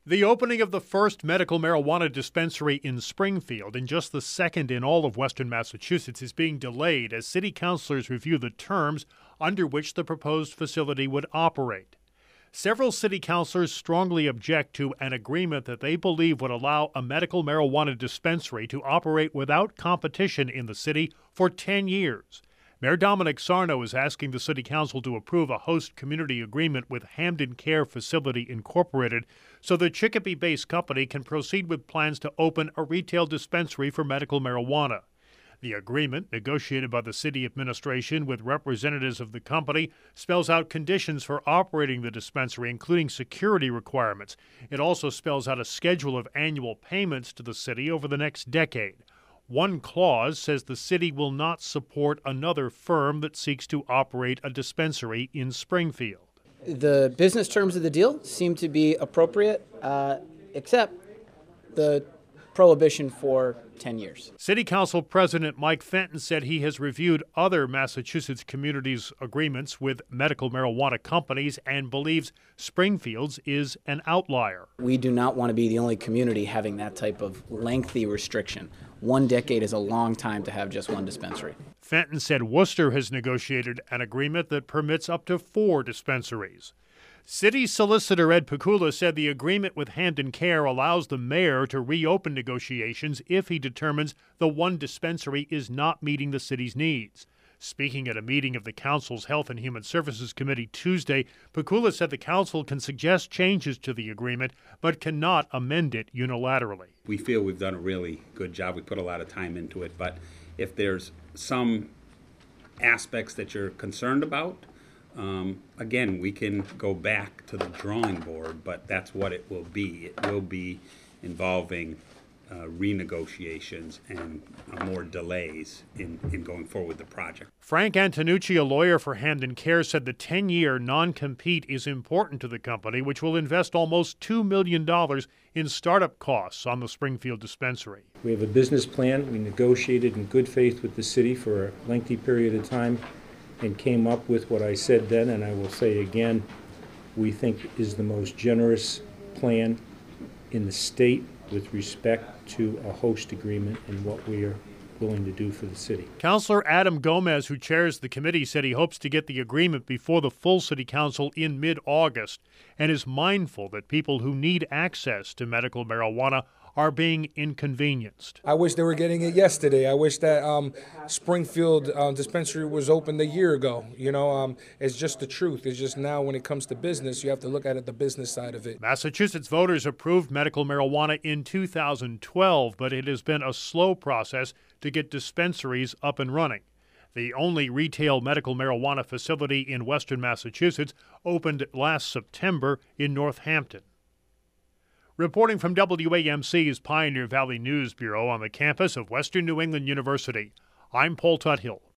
The opening of the first medical marijuana dispensary in Springfield, and just the second in all of Western Massachusetts, is being delayed as city councilors review the terms under which the proposed facility would operate. Several city councilors strongly object to an agreement that they believe would allow a medical marijuana dispensary to operate without competition in the city for 10 years. Mayor Dominic Sarno is asking the City Council to approve a host community agreement with Hamden Care Facility Incorporated so the Chicopee-based company can proceed with plans to open a retail dispensary for medical marijuana. The agreement, negotiated by the city administration with representatives of the company, spells out conditions for operating the dispensary, including security requirements. It also spells out a schedule of annual payments to the city over the next decade. One clause says the city will not support another firm that seeks to operate a dispensary in Springfield. The business terms of the deal seem to be appropriate, except the prohibition for 10 years. City Council President Mike Fenton said he has reviewed other Massachusetts communities' agreements with medical marijuana companies and believes Springfield's is an outlier. We do not want to be the only community having that type of lengthy restriction. 1 decade is a long time to have just one dispensary. Fenton said Worcester has negotiated an agreement that permits up to 4 dispensaries. City Solicitor Ed Pikula said the agreement with Hamden Care allows the mayor to reopen negotiations if he determines the one dispensary is not meeting the city's needs. Speaking at a meeting of the council's Health and Human Services Committee Tuesday, Pikula said the council can suggest changes to the agreement but cannot amend it unilaterally. We feel we've done a really good job. We put a lot of time into it, but if there's some aspects that you're concerned about, again, we can go back to the drawing board, but that's what it will be. It will be involving renegotiations and more delays in going forward with the project. Frank Antonucci, a lawyer for Hamden Care, said the 10-year non-compete is important to the company, which will invest almost $2 million in startup costs on the Springfield dispensary. We have a business plan. We negotiated in good faith with the city for a lengthy period of time and came up with what I said then, and I will say again, we think is the most generous plan in the state with respect to a host agreement and what we are willing to do for the city. Councilor Adam Gomez, who chairs the committee, said he hopes to get the agreement before the full city council in mid-August and is mindful that people who need access to medical marijuana are being inconvenienced. I wish they were getting it yesterday. I wish that Springfield dispensary was opened a year ago. It's just the truth. It's just now when it comes to business, you have to look at it the business side of it. Massachusetts voters approved medical marijuana in 2012, but it has been a slow process to get dispensaries up and running. The only retail medical marijuana facility in Western Massachusetts opened last September in Northampton. Reporting from WAMC's Pioneer Valley News Bureau on the campus of Western New England University, I'm Paul Tuthill.